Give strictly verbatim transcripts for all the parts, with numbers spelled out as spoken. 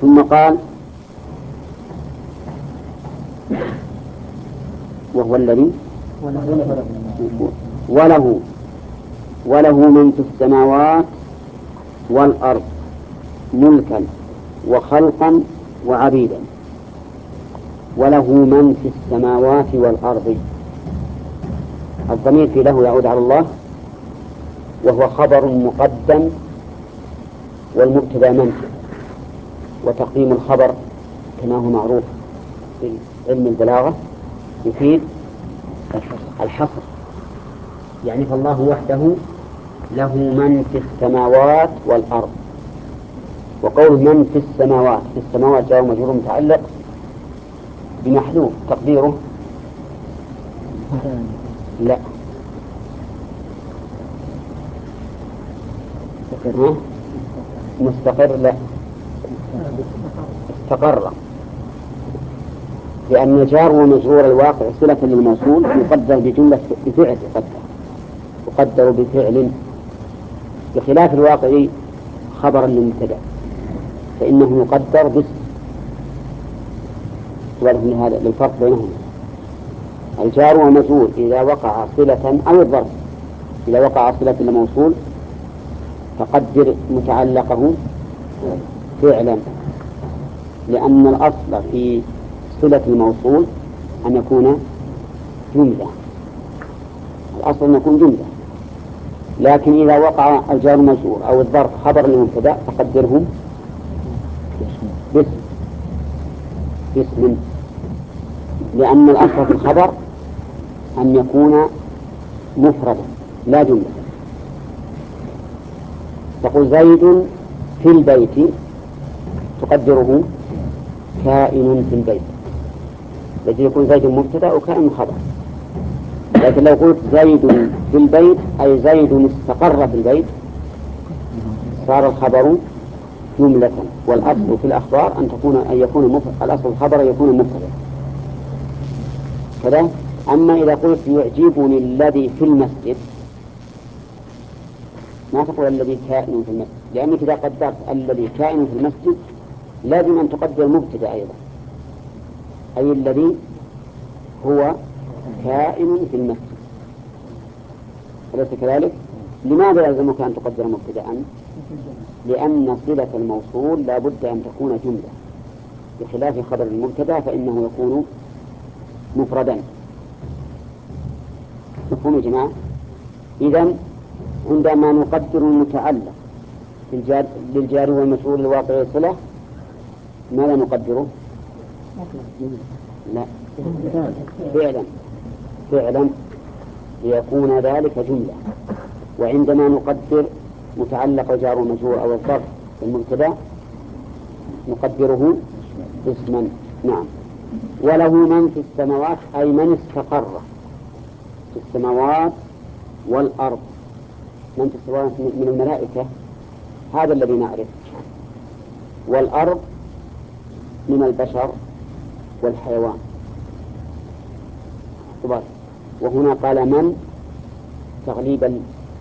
ثم قال وهو الذي وله وله من في السماوات والأرض ملكا وخلقا وعبيدا. وله من في السماوات والأرض، الضمير في له يعود على الله، وهو خبر مقدم والمبتدأ من، وتقديم الخبر كما هو معروف في علم البلاغة يفيد الحصر، يعني فالله وحده له من في السماوات والأرض. وقول من في السماوات، في السماوات جار ومجرور متعلق بمحذوف تقديره لا مستقر، لا استقر، لأن جار ومجرور الواقع صلة للموصول يقدر بجملة بفعل، يقدر يقدر بفعل، بخلاف الواقع خبرا للمبتدأ فإنه يقدر باسم. ولهذا للفرق بينهم، الجار ومجرور إذا وقع صلة أو الظرف إذا وقع صلة للموصول فقدر متعلقه فعلا، لأن الأصل في صلة الموصول أن يكون جملة، الأصل أن يكون جملة، لكن إذا وقع الجار مجرور أو الظرف خبر للمبتدأ فقدره باسم باسم لأن الأصل في الخبر أن يكون مفردا لا جملة. تقول زيد في البيت تقدره كائن في البيت، الذي يكون زيد مبتدأ وكائن خبر. لكن لو قلت زيد في البيت أي زيد استقر في البيت صار الخبر جملة، والأصل في الأخبار أن تكون أن يكون مفرد، الأصل الخبر يكون مفردا كذا. أما إذا قلت يعجبني الذي في المسجد ما تقول الذي كائن في المسجد، لأنك إذا قدرت الذي كائن في المسجد لازم أن تقدر مبتدأ أيضا، أي الذي هو كائن في المسجد، أليس كذلك؟ لماذا يلزمك أن تقدر مبتدأ؟ لأن صلة الموصول لا بد أن تكون جملة، بخلاف خبر المبتدأ فإنه يكون مفردا. مفهوم يا جماعة؟ إذن عندما نقدر المتعلق للجار والمجرور الواقع صلة ماذا نقدره؟ لا فعلا فعلا ليكون ذلك جملة. وعندما نقدر متعلق جار ومجرور أو الظرف المبتدأ نقدره اسما. نعم. وله من في السماوات أي من استقر في السماوات والأرض. من في السماوات من الملائكة هذا الذي نعرف، والأرض من البشر والحيوان. وهنا قال من تغليبا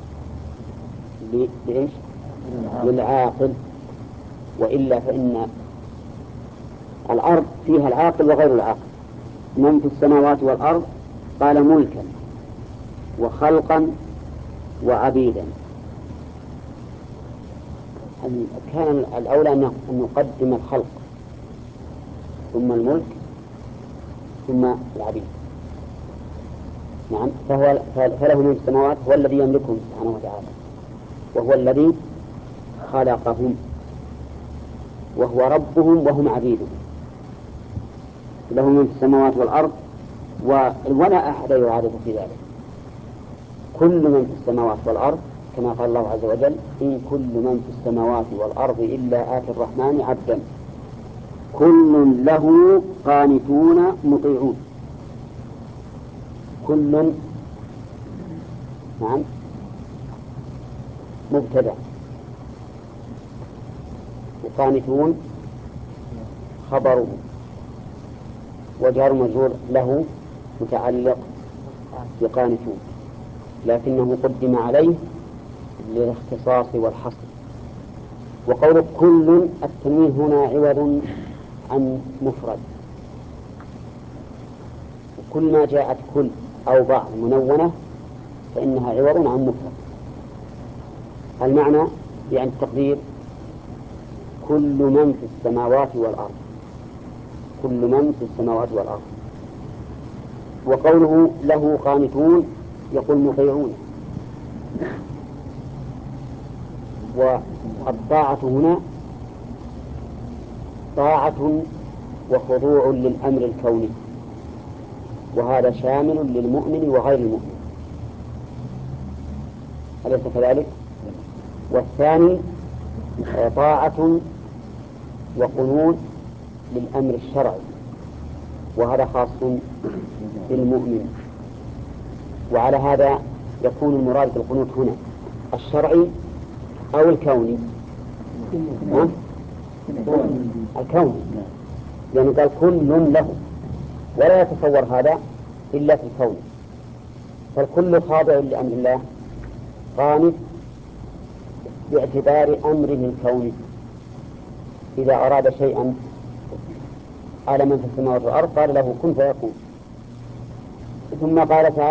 لإيش؟ للعاقل، وإلا فإن الأرض فيها العاقل وغير العاقل. من في السماوات والأرض قال ملكا وخلقا وعبيدا. كان الأولى أن نقدم الخلق ثم الملك ثم العبيد. نعم. فهو فله من السماوات هو الذي يملكهم سبحانه وتعالى، وهو الذي خلقهم، وهو ربهم وهم عبيدهم. له من السماوات والأرض ولا أحد يعارض في ذلك. كل من في السماوات والأرض كما قال الله عز وجل إن كل من في السماوات والأرض إلا آتي الرحمن عبدا كل له قانتون مطيعون. كل نعم مبتدأ، وقانتون خبره، وجار مجرور له متعلق بقانتون، لكنه قدم عليه للاختصاص والحصر. وقول كل التنوين هنا عوض عن مفرد، وكل ما جاءت كل أو بعض منونة فإنها عوض عن مفرد. المعنى يعني التقدير كل من في السماوات والأرض، كل من في السماوات والأرض. وقوله له قانتون يقول مطيعون، والطاعة هنا طاعة وخضوع للأمر الكوني، وهذا شامل للمؤمن وغير المؤمن، أليس كذلك؟ والثاني طاعة وقنوت للأمر الشرعي، وهذا خاص بالمؤمن. وعلى هذا يكون المراد بالقنوت هنا الشرعي أو الكوني؟ ها؟ الكوني، يعني قال كل له، ولا يتصور هذا إلا في الكون، فالكل خاضع لأمر الله قانت باعتبار أمره الكوني، إذا أراد شيئا على من في السماوات والأرض قال له كن فيكون. ثم قال تعالى